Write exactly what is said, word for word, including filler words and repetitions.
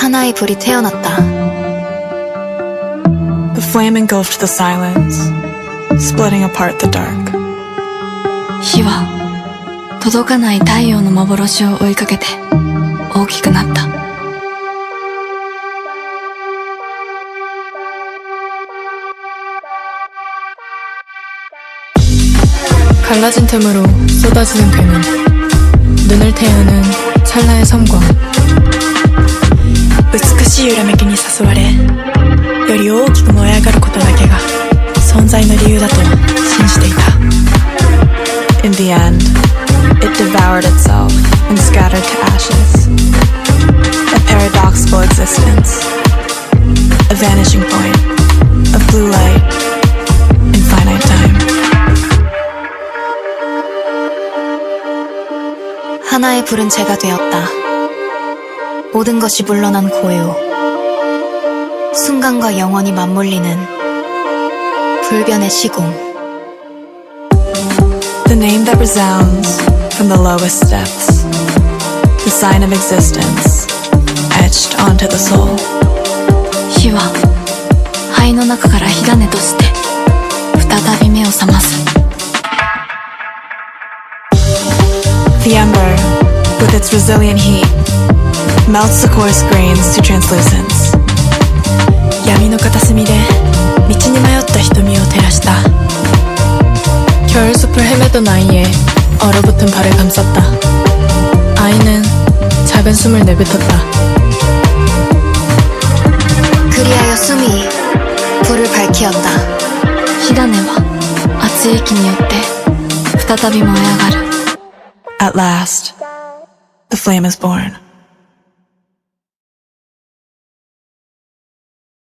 하나의 불이 태어났다. The flame engulfed the silence, splitting apart the dark. 火は届かない太陽の幻を追いかけて大きくなった。 갈라진 틈으로 쏟아지는 괴물, 눈을 태우는 찰나의 섬광. 美しい揺らめきに誘われ、より大きく燃え上がることだけが存在の理由だと信じていた。 In the end, it devoured itself and scattered to ashes. A paradoxical existence, a vanishing point of blue light in finite time. 하나의 불은 재가 되었다. 모든 것이 물러난 고요. 순간과 영원히 맞물리는 불변의 시공. The name that resounds from the lowest depths, the sign of existence, etched onto the soul. 火は灰の中から火種として再び目を覚ます。 The ember, with its resilient heat, melts the coarse grains to translucence. 闇の片隅で道に迷った瞳を照らした。 겨울숲을 헤매던 아이의 얼어붙은 발을 감쌌다. 아이는 작은 숨을 내뱉었다. 그리하여 숨이 불을 밝히었다. 火種は熱い息によって再び燃え上がる。 At last, the flame is born.